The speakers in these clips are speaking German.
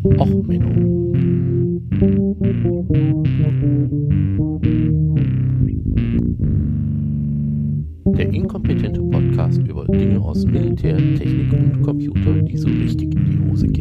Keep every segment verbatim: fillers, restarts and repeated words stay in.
Och, Menno. Der inkompetente Podcast über Dinge aus Militär, Technik und Computer, die so richtig in die Hose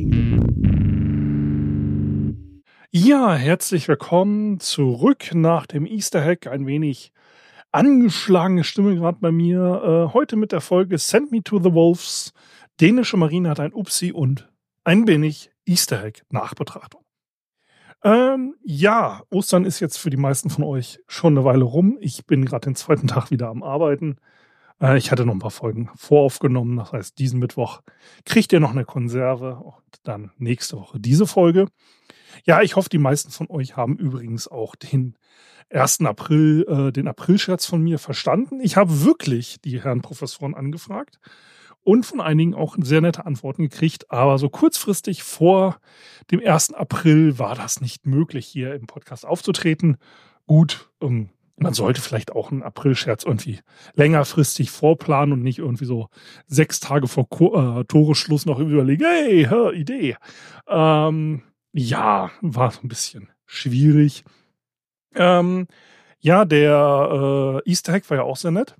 gingen. Ja, herzlich willkommen zurück nach dem Easter Hack. Ein wenig angeschlagene Stimme gerade bei mir. Äh, heute mit der Folge Send Me to the Wolves. Dänische Marine hat ein Upsi und ein wenig Easter Hack Nachbetrachtung. Ähm, ja, Ostern ist jetzt für die meisten von euch schon eine Weile rum. Ich bin gerade den zweiten Tag wieder am Arbeiten. Äh, ich hatte noch ein paar Folgen voraufgenommen. Das heißt, diesen Mittwoch kriegt ihr noch eine Konserve und dann nächste Woche diese Folge. Ja, ich hoffe, die meisten von euch haben übrigens auch den ersten April, äh, den Aprilscherz von mir verstanden. Ich habe wirklich die Herren Professoren angefragt und von einigen auch sehr nette Antworten gekriegt. Aber so kurzfristig vor dem ersten April war das nicht möglich, hier im Podcast aufzutreten. Gut, ähm, man sollte vielleicht auch einen Aprilscherz irgendwie längerfristig vorplanen und nicht irgendwie so sechs Tage vor Ko- äh, Toreschluss noch überlegen, hey, hör, Idee. Ähm, ja, war so ein bisschen schwierig. Ähm, ja, der äh, Easter Hack war ja auch sehr nett.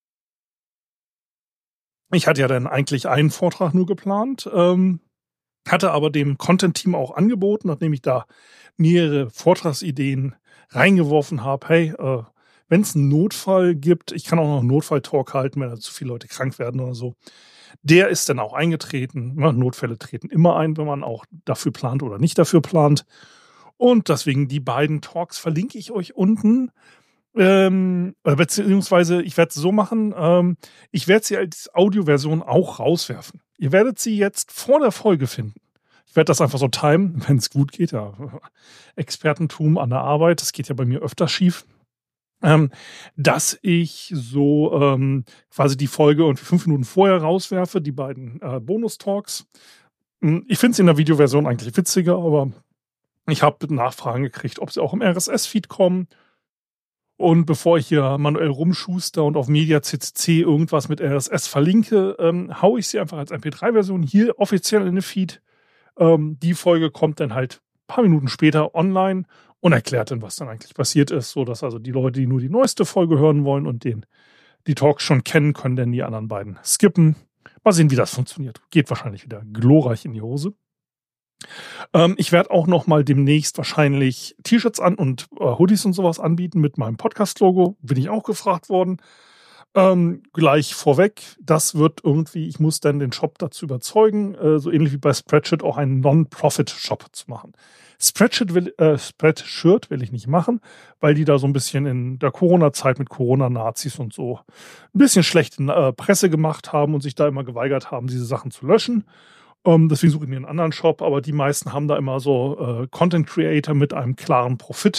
Ich hatte ja dann eigentlich einen Vortrag nur geplant, ähm, hatte aber dem Content-Team auch angeboten, nachdem ich da mehrere Vortragsideen reingeworfen habe. Hey, äh, wenn es einen Notfall gibt, ich kann auch noch einen Notfall-Talk halten, wenn da zu viele Leute krank werden oder so. Der ist dann auch eingetreten. Ja, Notfälle treten immer ein, wenn man auch dafür plant oder nicht dafür plant. Und deswegen die beiden Talks verlinke ich euch unten. Ähm, beziehungsweise ich werde es so machen, ähm, ich werde sie als Audioversion auch rauswerfen. Ihr werdet sie jetzt vor der Folge finden. Ich werde das einfach so timen, wenn es gut geht. Ja, Expertentum an der Arbeit, das geht ja bei mir öfter schief. Ähm, dass ich so ähm, quasi die Folge und fünf Minuten vorher rauswerfe, die beiden äh, Bonus-Talks. Ich finde es in der Videoversion eigentlich witziger, aber ich habe Nachfragen gekriegt, ob sie auch im R S S-Feed kommen. Und bevor ich hier manuell rumschuster und auf MediaCC irgendwas mit R S S verlinke, ähm, haue ich sie einfach als M P drei Version hier offiziell in den Feed. Ähm, die Folge kommt dann halt ein paar Minuten später online und erklärt dann, was dann eigentlich passiert ist, sodass also die Leute, die nur die neueste Folge hören wollen und den die Talks schon kennen, können dann die anderen beiden skippen. Mal sehen, wie das funktioniert. Geht wahrscheinlich wieder glorreich in die Hose. Ähm, ich werde auch noch mal demnächst wahrscheinlich T-Shirts an und äh, Hoodies und sowas anbieten mit meinem Podcast-Logo. Bin ich auch gefragt worden. Ähm, gleich vorweg, das wird irgendwie, ich muss dann den Shop dazu überzeugen, äh, so ähnlich wie bei Spreadshirt auch einen Non-Profit-Shop zu machen. Spreadshirt will, äh, Spreadshirt will ich nicht machen, weil die da so ein bisschen in der Corona-Zeit mit Corona-Nazis und so ein bisschen schlechte äh, Presse gemacht haben und sich da immer geweigert haben, diese Sachen zu löschen. Um, deswegen suche ich mir einen anderen Shop, aber die meisten haben da immer so äh, Content Creator mit einem klaren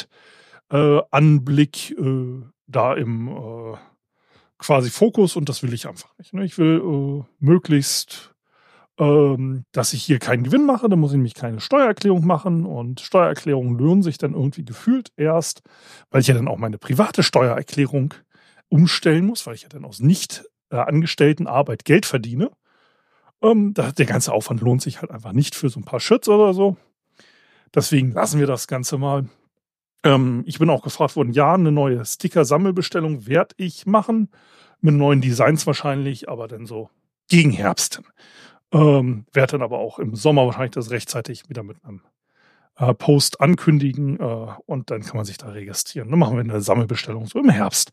Profit-Anblick äh, äh, da im äh, quasi Fokus und das will ich einfach nicht. Ne? Ich will äh, möglichst, ähm, dass ich hier keinen Gewinn mache, da muss ich nämlich keine Steuererklärung machen und Steuererklärungen lohnen sich dann irgendwie gefühlt erst, weil ich ja dann auch meine private Steuererklärung umstellen muss, weil ich ja dann aus nicht äh, angestellten Arbeit Geld verdiene. Um, da, der ganze Aufwand lohnt sich halt einfach nicht für so ein paar Shirts oder so. Deswegen lassen wir das Ganze mal. Ähm, ich bin auch gefragt worden, ja, eine neue Sticker-Sammelbestellung werde ich machen. Mit neuen Designs wahrscheinlich, aber dann so gegen Herbst. Ähm, werde dann aber auch im Sommer wahrscheinlich das rechtzeitig wieder mit einem äh, Post ankündigen äh, und dann kann man sich da registrieren. Dann machen wir eine Sammelbestellung so im Herbst.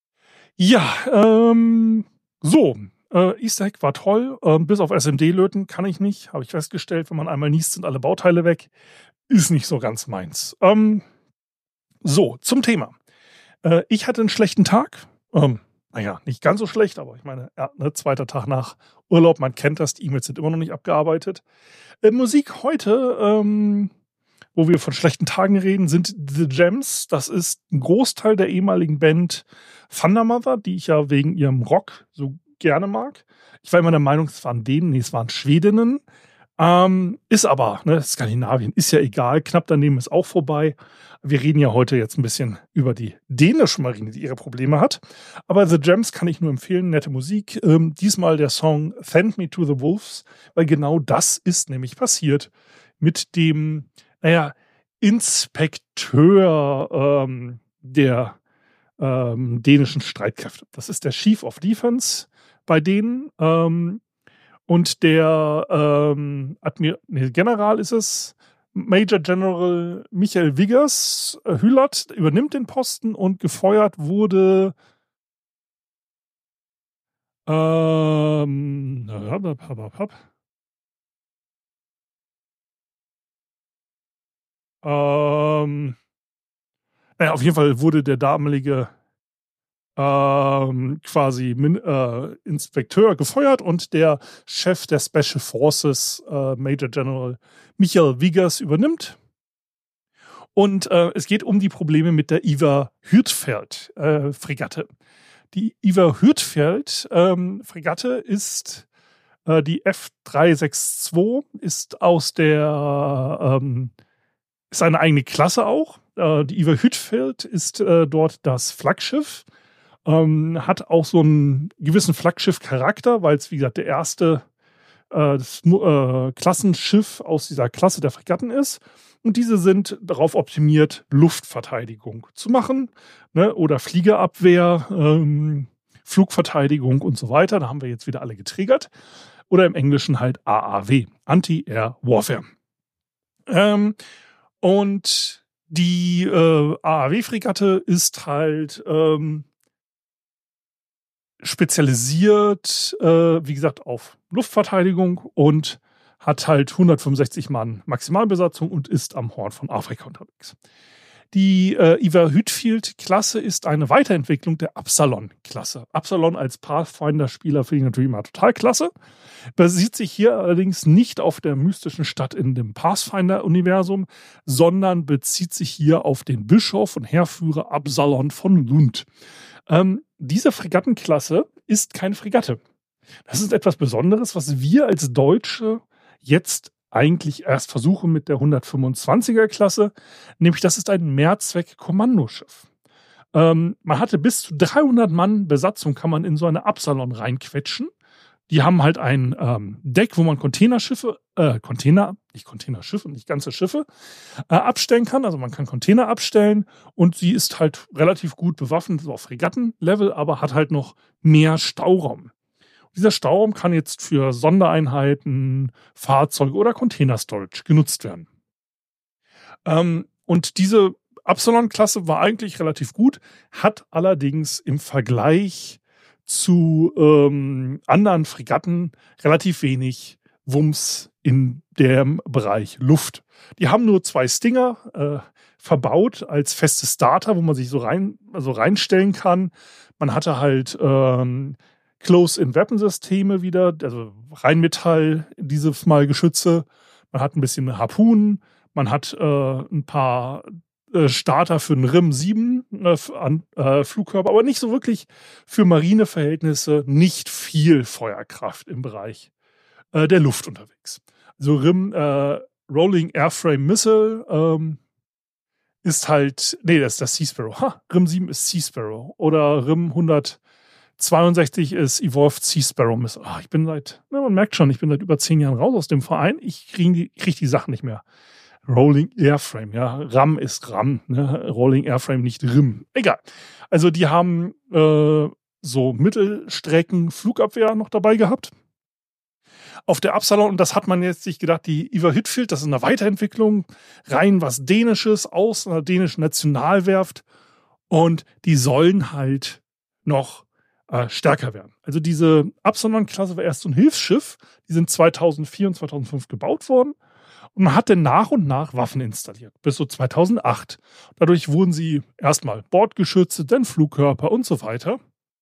Ja, ähm, so. Äh, Easter Egg war toll, ähm, bis auf S M D löten kann ich nicht, habe ich festgestellt, wenn man einmal niest, sind alle Bauteile weg. Ist nicht so ganz meins. Ähm, so, zum Thema. Äh, ich hatte einen schlechten Tag. Ähm, naja, nicht ganz so schlecht, aber ich meine, ja, ne, zweiter Tag nach Urlaub, man kennt das, die E-Mails sind immer noch nicht abgearbeitet. Äh, Musik heute, ähm, wo wir von schlechten Tagen reden, sind The Gems. Das ist ein Großteil der ehemaligen Band Thunder Mother, die ich ja wegen ihrem Rock so gerne mag. Ich war immer der Meinung, es waren Dänen, nee, es waren Schwedinnen. Ähm, ist aber, ne, Skandinavien ist ja egal, knapp daneben ist auch vorbei. Wir reden ja heute jetzt ein bisschen über die dänische Marine, die ihre Probleme hat. Aber The Gems kann ich nur empfehlen, nette Musik. Ähm, diesmal der Song Send Me to the Wolves, weil genau das ist nämlich passiert mit dem, naja, Inspekteur ähm, der ähm, dänischen Streitkräfte. Das ist der Chief of Defense bei denen. Ähm, und der ähm, Admir- nee, General ist es, Major General Michael Wiggers äh, Hülert übernimmt den Posten und gefeuert wurde ähm, ähm, naja, auf jeden Fall wurde der damalige ähm, quasi Min äh, Inspekteur gefeuert und der Chef der Special Forces, äh, Major General Michael Wiggers, übernimmt. Und äh, es geht um die Probleme mit der Iver Huitfeldt äh, Fregatte. Die Iver Huitfeldt ähm, Fregatte ist äh, die F drei sechs zwei, ist aus der ähm, ist eine eigene Klasse auch. Äh, die Iver Huitfeldt ist äh, dort das Flaggschiff. Ähm, hat auch so einen gewissen Flaggschiff-Charakter, weil es, wie gesagt, der erste äh, das, äh, Klassenschiff aus dieser Klasse der Fregatten ist. Und diese sind darauf optimiert, Luftverteidigung zu machen, ne? Oder Fliegerabwehr, ähm, Flugverteidigung und so weiter. Da haben wir jetzt wieder alle getriggert. Oder im Englischen halt A A W, Anti-Air Warfare. Ähm, und die äh, A A W-Fregatte ist halt ähm, spezialisiert, äh, wie gesagt, auf Luftverteidigung und hat halt hundertfünfundsechzig Mann Maximalbesatzung und ist am Horn von Afrika unterwegs. Die äh, Iver Huitfeldt-Klasse ist eine Weiterentwicklung der Absalon-Klasse. Absalon als Pathfinder-Spieler finde ich natürlich mal total klasse. Basiert sich hier allerdings nicht auf der mystischen Stadt in dem Pathfinder-Universum, sondern bezieht sich hier auf den Bischof und Heerführer Absalon von Lund. Ähm, diese Fregattenklasse ist keine Fregatte. Das ist etwas Besonderes, was wir als Deutsche jetzt eigentlich erst versuchen mit der hundertfünfundzwanziger-Klasse, nämlich das ist ein Mehrzweck-Kommandoschiff. Ähm, man hatte bis zu dreihundert Mann Besatzung, kann man in so eine Absalon reinquetschen. Die haben halt ein ähm, Deck, wo man Containerschiffe, äh, Container, nicht Containerschiffe, nicht ganze Schiffe, äh, abstellen kann. Also man kann Container abstellen und sie ist halt relativ gut bewaffnet, so auf Fregattenlevel, aber hat halt noch mehr Stauraum. Dieser Stauraum kann jetzt für Sondereinheiten, Fahrzeuge oder Container-Storage genutzt werden. Ähm, und diese Absalon-Klasse war eigentlich relativ gut, hat allerdings im Vergleich zu ähm, anderen Fregatten relativ wenig Wumms in dem Bereich Luft. Die haben nur zwei Stinger äh, verbaut als feste Starter, wo man sich so rein, also reinstellen kann. Man hatte halt ähm, Close-in-Weapon-Systeme wieder, also Rheinmetall, dieses Mal Geschütze. Man hat ein bisschen Harpunen, man hat äh, ein paar äh, Starter für einen R I M sieben äh, an, äh, Flugkörper, aber nicht so wirklich für Marineverhältnisse, nicht viel Feuerkraft im Bereich äh, der Luft unterwegs. Also R I M, äh, Rolling Airframe Missile, ähm, ist halt, nee, das ist das Sea Sparrow. Ha, R I M sieben ist Sea Sparrow. Oder R I M hundertzweiundsechzig ist Evolved Sea Sparrow Missile. Ah, ich bin seit, na, man merkt schon, ich bin seit über zehn Jahren raus aus dem Verein. Ich kriege die, krieg die Sachen nicht mehr. Rolling Airframe, ja. RAM ist RAM, ne? Rolling Airframe, nicht R I M. Egal. Also die haben äh, so Mittelstrecken Flugabwehr noch dabei gehabt. Auf der Absalon, und das hat man jetzt sich gedacht, die Iver Huitfeldt, das ist eine Weiterentwicklung, rein was Dänisches aus einer dänischen Nationalwerft und die sollen halt noch äh, stärker werden. Also diese Absalon-Klasse war erst so ein Hilfsschiff, die sind zweitausendvier und zweitausendfünf gebaut worden und man hat dann nach und nach Waffen installiert, bis so zweitausendacht. Dadurch wurden sie erstmal Bordgeschütze, dann Flugkörper und so weiter.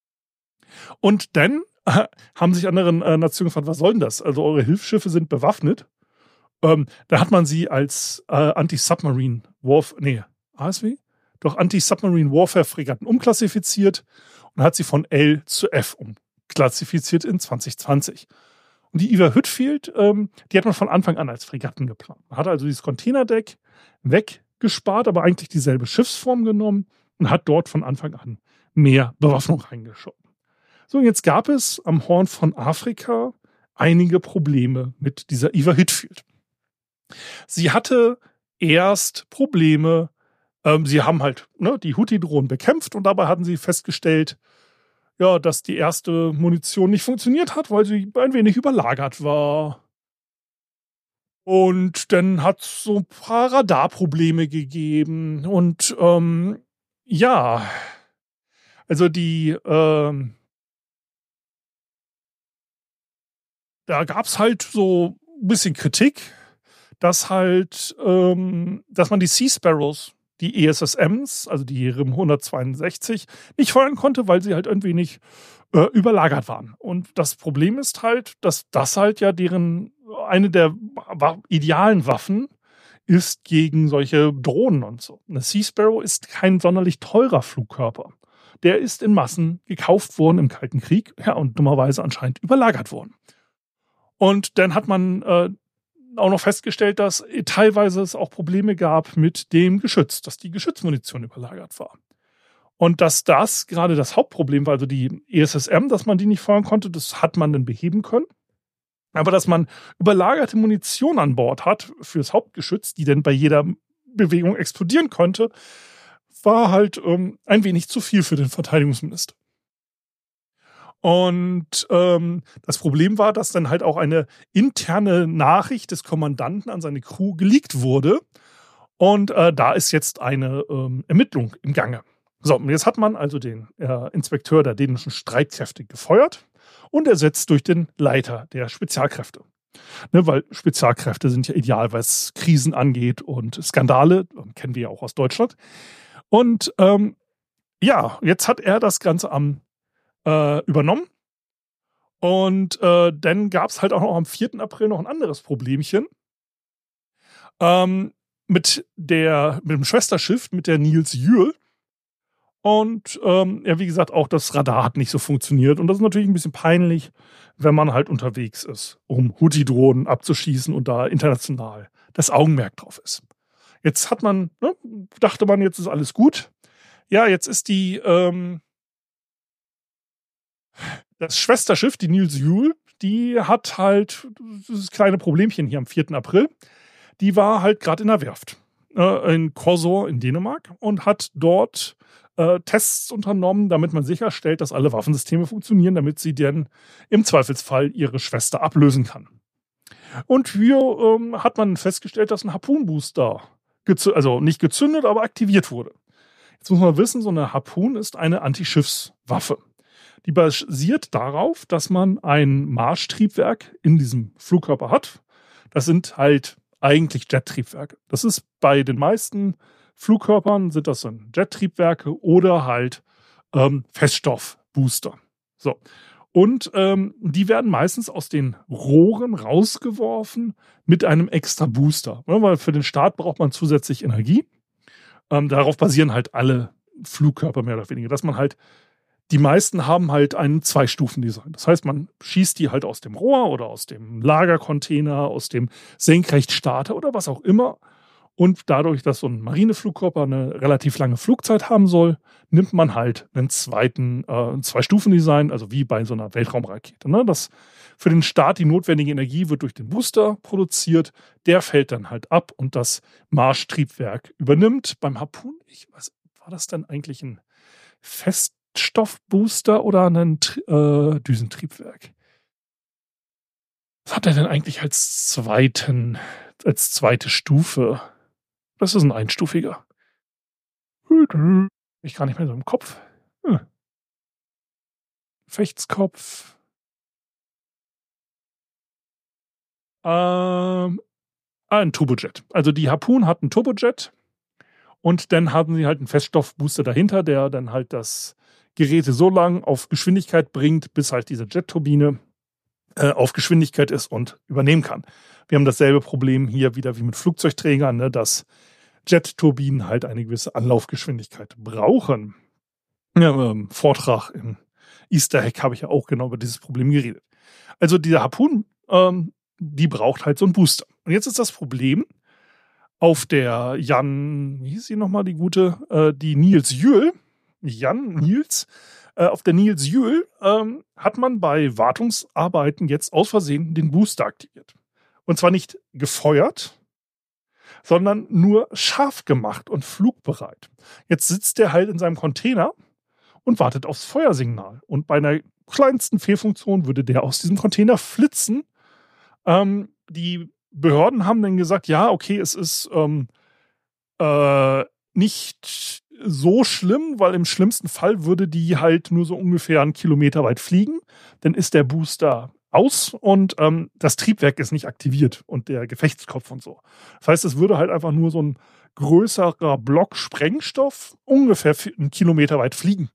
Und dann haben sich andere äh, Nationen gefragt, was soll denn das? Also eure Hilfsschiffe sind bewaffnet. Ähm, da hat man sie als äh, Anti-Submarine Warfare, nee, A S W? Doch Anti-Submarine Warfare Fregatten umklassifiziert und hat sie von L zu F umklassifiziert in zwanzig zwanzig. Und die Iver Huitfeldt, ähm, die hat man von Anfang an als Fregatten geplant. Man hat also dieses Containerdeck weggespart, aber eigentlich dieselbe Schiffsform genommen und hat dort von Anfang an mehr Bewaffnung reingeschoben. So, und jetzt gab es am Horn von Afrika einige Probleme mit dieser Iver Huitfeldt. Sie hatte erst Probleme. Ähm, sie haben halt ne, die Houthi-Drohnen bekämpft und dabei hatten sie festgestellt, ja, dass die erste Munition nicht funktioniert hat, weil sie ein wenig überlagert war. Und dann hat es so ein paar Radarprobleme gegeben. Und ähm, ja, also die, ähm, da gab es halt so ein bisschen Kritik, dass halt, ähm, dass man die Sea Sparrows, die E S S Ms, also die R I M hundertzweiundsechzig, nicht feuern konnte, weil sie halt ein wenig äh, überlagert waren. Und das Problem ist halt, dass das halt ja deren, eine der wa idealen Waffen ist gegen solche Drohnen und so. Eine Sea Sparrow ist kein sonderlich teurer Flugkörper. Der ist in Massen gekauft worden im Kalten Krieg, ja, und dummerweise anscheinend überlagert worden. Und dann hat man äh, auch noch festgestellt, dass teilweise es auch Probleme gab mit dem Geschütz, dass die Geschützmunition überlagert war. Und dass das gerade das Hauptproblem war, also die E S S M, dass man die nicht feuern konnte, das hat man dann beheben können. Aber dass man überlagerte Munition an Bord hat fürs Hauptgeschütz, die dann bei jeder Bewegung explodieren konnte, war halt ähm, ein wenig zu viel für den Verteidigungsminister. Und ähm, das Problem war, dass dann halt auch eine interne Nachricht des Kommandanten an seine Crew geleakt wurde. Und äh, da ist jetzt eine ähm, Ermittlung im Gange. So, und jetzt hat man also den äh, Inspekteur der dänischen Streitkräfte gefeuert und ersetzt durch den Leiter der Spezialkräfte. Ne, weil Spezialkräfte sind ja ideal, was Krisen angeht und Skandale, kennen wir ja auch aus Deutschland. Und ähm, ja, jetzt hat er das Ganze am äh, übernommen. Und äh, dann gab es halt auch noch am vierten April noch ein anderes Problemchen. Ähm, mit, der, mit dem Schwesterschiff, mit der Niels Juel. Und ähm, ja, wie gesagt, auch das Radar hat nicht so funktioniert. Und das ist natürlich ein bisschen peinlich, wenn man halt unterwegs ist, um Houthi-Drohnen abzuschießen und da international das Augenmerk drauf ist. Jetzt hat man, ne, dachte man, jetzt ist alles gut. Ja, jetzt ist die, ähm, das Schwesterschiff, die Niels Juel, die hat halt dieses kleine Problemchen hier am vierten April. Die war halt gerade in der Werft, äh, in Korsor in Dänemark und hat dort äh, Tests unternommen, damit man sicherstellt, dass alle Waffensysteme funktionieren, damit sie dann im Zweifelsfall ihre Schwester ablösen kann. Und hier ähm, hat man festgestellt, dass ein Harpunenbooster, also nicht gezündet, aber aktiviert wurde. Jetzt muss man wissen, so eine Harpun ist eine Antischiffswaffe. Die basiert darauf, dass man ein Marschtriebwerk in diesem Flugkörper hat. Das sind halt eigentlich Jettriebwerke. Das ist bei den meisten Flugkörpern sind das dann Jettriebwerke oder halt ähm, Feststoffbooster. So. Und ähm, die werden meistens aus den Rohren rausgeworfen mit einem extra Booster. Ja, weil für den Start braucht man zusätzlich Energie. Ähm, darauf basieren halt alle Flugkörper mehr oder weniger. Dass man halt, die meisten haben halt ein Zwei-Stufen-Design. Das heißt, man schießt die halt aus dem Rohr oder aus dem Lagercontainer, aus dem Senkrechtstarter oder was auch immer. Und dadurch, dass so ein Marineflugkörper eine relativ lange Flugzeit haben soll, nimmt man halt einen zweiten äh, Zwei-Stufen-Design, also wie bei so einer Weltraumrakete. Ne? Das für den Start die notwendige Energie wird durch den Booster produziert, der fällt dann halt ab und das Marschtriebwerk übernimmt. Beim Harpun, ich, was war das denn eigentlich, ein Feststoffbooster oder ein äh, Düsentriebwerk? Was hat er denn eigentlich als zweiten, als zweite Stufe? Das ist ein einstufiger. Ich gar nicht mehr so im Kopf. Hm. Fechtskopf. Ähm, ah, ein Turbojet. Also die Harpun hat einen Turbojet und dann haben sie halt einen Feststoffbooster dahinter, der dann halt das Gerät so lang auf Geschwindigkeit bringt, bis halt diese Jetturbine äh, auf Geschwindigkeit ist und übernehmen kann. Wir haben dasselbe Problem hier wieder wie mit Flugzeugträgern, ne, dass Jet-Turbinen halt eine gewisse Anlaufgeschwindigkeit brauchen. Ja, im Vortrag im Easter Hack habe ich ja auch genau über dieses Problem geredet. Also diese Harpun, ähm, die braucht halt so einen Booster. Und jetzt ist das Problem, auf der Jan, wie hieß sie nochmal, die gute, äh, die Niels Juel, Jan Niels, äh, auf der Niels Juel ähm, hat man bei Wartungsarbeiten jetzt aus Versehen den Booster aktiviert. Und zwar nicht gefeuert, sondern nur scharf gemacht und flugbereit. Jetzt sitzt der halt in seinem Container und wartet aufs Feuersignal. Und bei einer kleinsten Fehlfunktion würde der aus diesem Container flitzen. Ähm, die Behörden haben dann gesagt, ja, okay, es ist ähm, äh, nicht so schlimm, weil im schlimmsten Fall würde die halt nur so ungefähr einen Kilometer weit fliegen. Dann ist der Booster aus und ähm, das Triebwerk ist nicht aktiviert und der Gefechtskopf und so. Das heißt, es würde halt einfach nur so ein größerer Block Sprengstoff ungefähr einen Kilometer weit fliegen.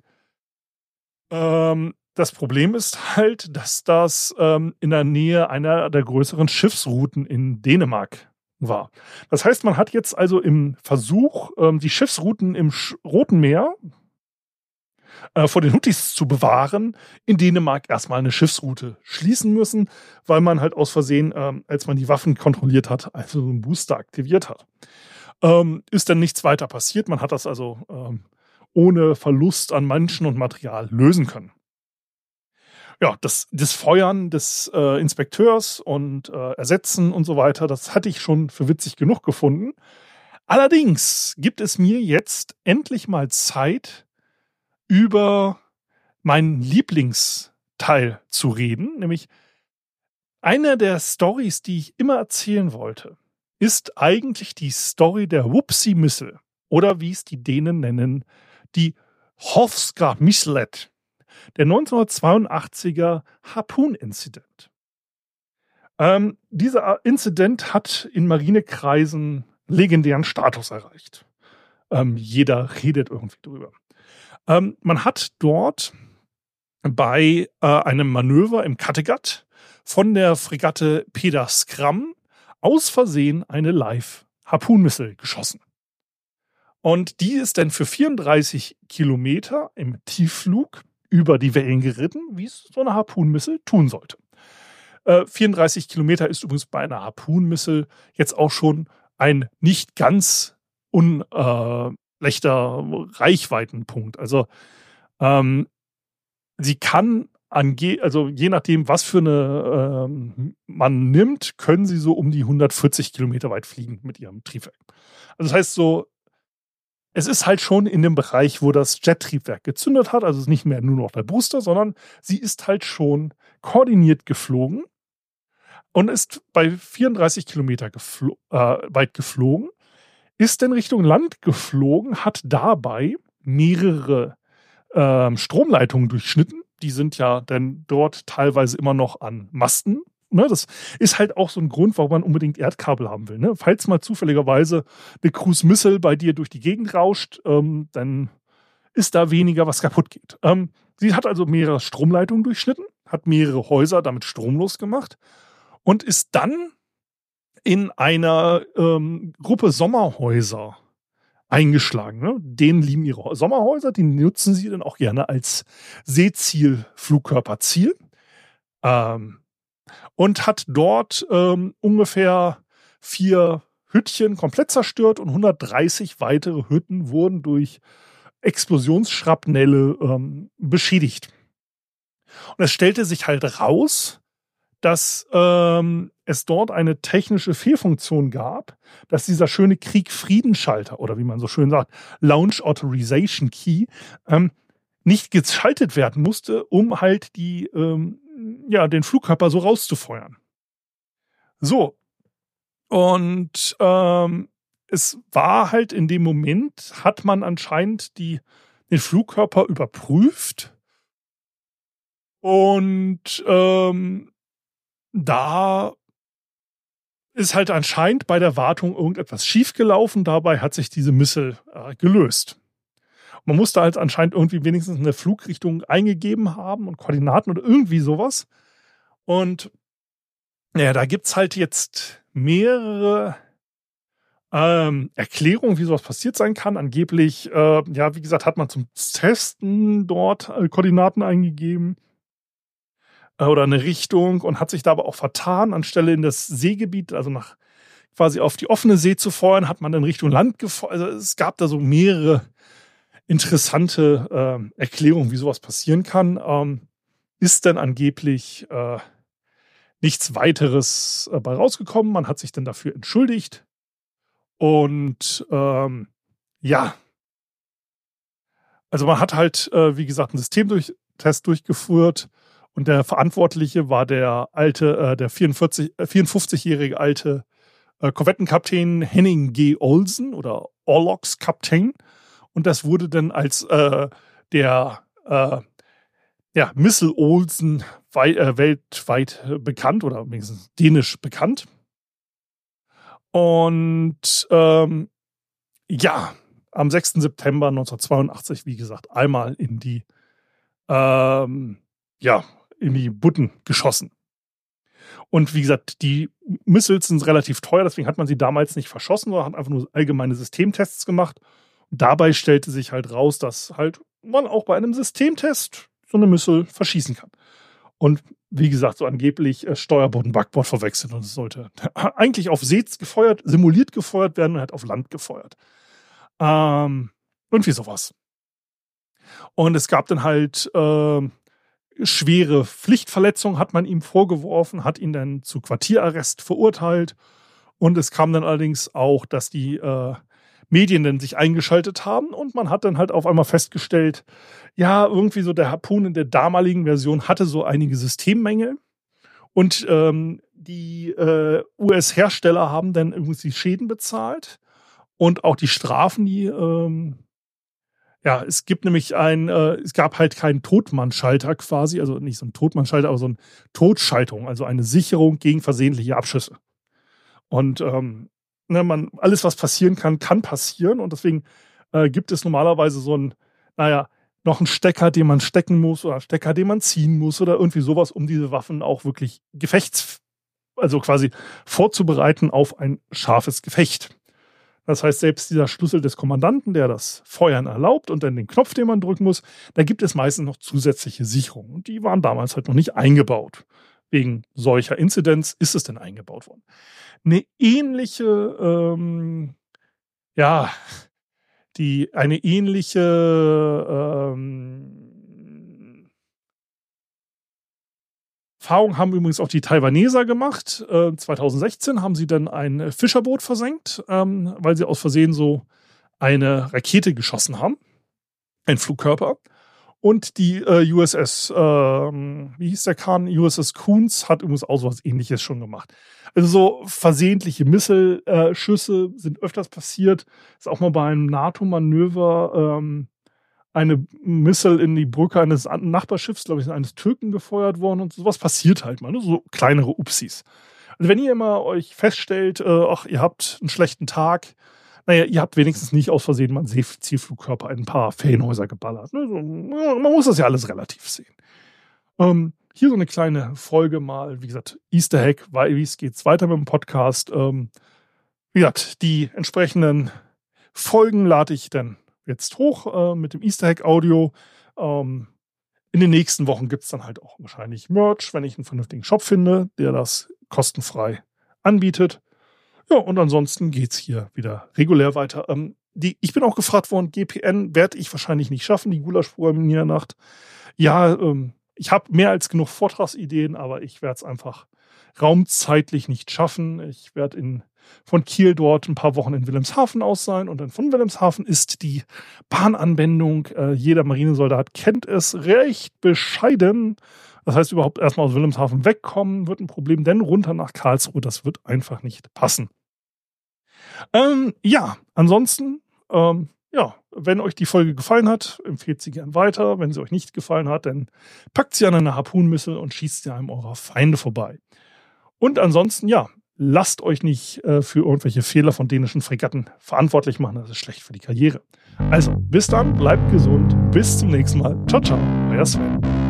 Ähm, das Problem ist halt, dass das ähm, in der Nähe einer der größeren Schiffsrouten in Dänemark war. Das heißt, man hat jetzt also im Versuch, ähm, die Schiffsrouten im Sch- Roten Meer äh, vor den Houthis zu bewahren, in Dänemark erstmal eine Schiffsroute schließen müssen, weil man halt aus Versehen, ähm, als man die Waffen kontrolliert hat, also so einen Booster aktiviert hat. Ähm, ist dann nichts weiter passiert. Man hat das also ähm, ohne Verlust an Menschen und Material lösen können. Ja, das, das Feuern des äh, Inspekteurs und äh, Ersetzen und so weiter, das hatte ich schon für witzig genug gefunden. Allerdings gibt es mir jetzt endlich mal Zeit, über meinen Lieblingsteil zu reden, nämlich eine der Stories, die ich immer erzählen wollte, ist eigentlich die Story der Whoopsie Missile oder wie es die Dänen nennen, die Hovska Mislet, der neunzehnhundertzweiundachtziger Harpoon-Incident. Ähm, dieser Incident hat in Marinekreisen legendären Status erreicht. Ähm, jeder redet irgendwie drüber. Ähm, man hat dort bei äh, einem Manöver im Kattegat von der Fregatte Peder Skram aus Versehen eine Live-Harpoon-Missile geschossen. Und die ist dann für vierunddreißig Kilometer im Tiefflug über die Wellen geritten, wie es so eine Harpoon-Missile tun sollte. Äh, vierunddreißig Kilometer ist übrigens bei einer Harpoon-Missile jetzt auch schon ein nicht ganz unschlechter äh, Reichweitenpunkt. Also ähm, sie kann ange also je nachdem, was für eine ähm, man nimmt, können sie so um die hundertvierzig Kilometer weit fliegen mit ihrem Triebwerk. Also das heißt so, es ist halt schon in dem Bereich, wo das Jet-Triebwerk gezündet hat, also es ist nicht mehr nur noch der Booster, sondern sie ist halt schon koordiniert geflogen und ist bei vierunddreißig Kilometer geflo äh, weit geflogen, ist in Richtung Land geflogen, hat dabei mehrere ähm, Stromleitungen durchschnitten. Die sind ja dann dort teilweise immer noch an Masten. Ne, das ist halt auch so ein Grund, warum man unbedingt Erdkabel haben will. Ne? Falls mal zufälligerweise eine Cruise Missile bei dir durch die Gegend rauscht, ähm, dann ist da weniger, was kaputt geht. Ähm, sie hat also mehrere Stromleitungen durchschnitten, hat mehrere Häuser damit stromlos gemacht und ist dann in einer ähm, Gruppe Sommerhäuser eingeschlagen. Ne? Denen lieben ihre Sommerhäuser, die nutzen sie dann auch gerne als Seeziel, Flugkörperziel. Ähm, und hat dort ähm, ungefähr vier Hüttchen komplett zerstört und hundertdreißig weitere Hütten wurden durch Explosionsschrapnelle ähm, beschädigt. Und es stellte sich halt raus, dass ähm, es dort eine technische Fehlfunktion gab, dass dieser schöne Krieg-Frieden-Schalter oder wie man so schön sagt, Launch Authorization Key, ähm, nicht geschaltet werden musste, um halt die, ähm, ja, den Flugkörper so rauszufeuern. So. Und ähm, es war halt in dem Moment, hat man anscheinend die, den Flugkörper überprüft und ähm, da ist halt anscheinend bei der Wartung irgendetwas schiefgelaufen. Dabei hat sich diese Missile äh, gelöst. Man musste halt anscheinend irgendwie wenigstens eine Flugrichtung eingegeben haben und Koordinaten oder irgendwie sowas. Und ja, da gibt's halt jetzt mehrere ähm, Erklärungen, wie sowas passiert sein kann. Angeblich, äh, ja, wie gesagt, hat man zum Testen dort äh, Koordinaten eingegeben äh, oder eine Richtung und hat sich da aber auch vertan. Anstelle in das Seegebiet, also nach quasi auf die offene See zu feuern, hat man in Richtung Land gefeuert. Also es gab da so mehrere interessante äh, Erklärung, wie sowas passieren kann, ähm, ist dann angeblich äh, nichts weiteres äh, bei rausgekommen. Man hat sich dann dafür entschuldigt Und ähm, ja, also man hat halt, äh, wie gesagt, einen Systemtest durchgeführt und der Verantwortliche war der alte, äh, der vierundvierzig, äh, vierundfünfzigjährige alte äh, Korvettenkapitän Henning G. Olsen oder Orlogskaptein. Und das wurde dann als äh, der äh, ja, Missile Olsen wei- äh, weltweit äh, bekannt oder wenigstens dänisch bekannt. Und ähm, ja, am sechsten September neunzehnhundertzweiundachtzig, wie gesagt, einmal in die ähm, ja, in die Butten geschossen. Und wie gesagt, die Missiles sind relativ teuer, deswegen hat man sie damals nicht verschossen, sondern hat einfach nur allgemeine Systemtests gemacht. Und dabei stellte sich halt raus, dass halt man auch bei einem Systemtest so eine Missile verschießen kann. Und wie gesagt, so angeblich äh, Steuerbord und Backbord verwechseln. Und es sollte eigentlich auf See gefeuert, simuliert gefeuert werden und halt auf Land gefeuert. Ähm, irgendwie sowas. Und es gab dann halt äh, schwere Pflichtverletzungen, hat man ihm vorgeworfen, hat ihn dann zu Quartierarrest verurteilt. Und es kam dann allerdings auch, dass die äh, Medien dann sich eingeschaltet haben und man hat dann halt auf einmal festgestellt, ja, irgendwie so der Harpoon in der damaligen Version hatte so einige Systemmängel und ähm, die äh, U S-Hersteller haben dann irgendwie die Schäden bezahlt und auch die Strafen, die ähm, ja, es gibt nämlich ein, äh, es gab halt keinen Totmannschalter quasi, also nicht so ein Totmannschalter, aber so eine Totschaltung, also eine Sicherung gegen versehentliche Abschüsse. Und ähm, ne, man, alles, was passieren kann, kann passieren. Und deswegen äh, gibt es normalerweise so ein, naja, noch einen Stecker, den man stecken muss oder einen Stecker, den man ziehen muss oder irgendwie sowas, um diese Waffen auch wirklich gefechts, also quasi vorzubereiten auf ein scharfes Gefecht. Das heißt, selbst dieser Schlüssel des Kommandanten, der das Feuern erlaubt und dann den Knopf, den man drücken muss, da gibt es meistens noch zusätzliche Sicherungen. Und die waren damals halt noch nicht eingebaut. Wegen solcher Inzidenz ist es denn eingebaut worden. Eine ähnliche, ähm, ja, die, eine ähnliche ähm, Erfahrung haben übrigens auch die Taiwaneser gemacht. Äh, zweitausendsechzehn haben sie dann ein Fischerboot versenkt, ähm, weil sie aus Versehen so eine Rakete geschossen haben. Ein Flugkörper. Und die äh, U S S, ähm, wie hieß der Kahn? U S S Coons hat übrigens auch so was Ähnliches schon gemacht. Also so versehentliche Missile-Schüsse sind öfters passiert. Ist auch mal bei einem NATO-Manöver ähm, eine Missile in die Brücke eines Nachbarschiffs, glaube ich, eines Türken gefeuert worden und sowas passiert halt mal, ne? So kleinere Upsis. Also wenn ihr immer euch feststellt, äh, ach, ihr habt einen schlechten Tag, naja, ihr habt wenigstens nicht aus Versehen mal einen Zielflugkörper in ein paar Ferienhäuser geballert. Ne? So, man muss das ja alles relativ sehen. Ähm, hier so eine kleine Folge mal, wie gesagt, Easter Egg, wie es geht weiter mit dem Podcast. Ähm, wie gesagt, die entsprechenden Folgen lade ich dann jetzt hoch äh, mit dem Easter Egg Audio. Ähm, in den nächsten Wochen gibt es dann halt auch wahrscheinlich Merch, wenn ich einen vernünftigen Shop finde, der das kostenfrei anbietet. Ja, und ansonsten geht's hier wieder regulär weiter. Ähm, die, ich bin auch gefragt worden, G P N werde ich wahrscheinlich nicht schaffen, die Gulaschprogrammiernacht. Ja, ähm, ich habe mehr als genug Vortragsideen, aber ich werde es einfach raumzeitlich nicht schaffen. Ich werde in von Kiel dort ein paar Wochen in Wilhelmshaven aus sein und dann von Wilhelmshaven ist die Bahnanbindung, äh, jeder Marinesoldat kennt es, recht bescheiden. Das heißt, überhaupt erstmal aus Wilhelmshaven wegkommen, wird ein Problem, denn runter nach Karlsruhe, das wird einfach nicht passen. Ähm, ja, ansonsten, ähm, ja, wenn euch die Folge gefallen hat, empfehlt sie gern weiter. Wenn sie euch nicht gefallen hat, dann packt sie an eine Harpunenmissile und schießt sie einem eurer Feinde vorbei. Und ansonsten, ja, lasst euch nicht äh, für irgendwelche Fehler von dänischen Fregatten verantwortlich machen. Das ist schlecht für die Karriere. Also, bis dann, bleibt gesund. Bis zum nächsten Mal. Ciao, ciao. Euer Sven.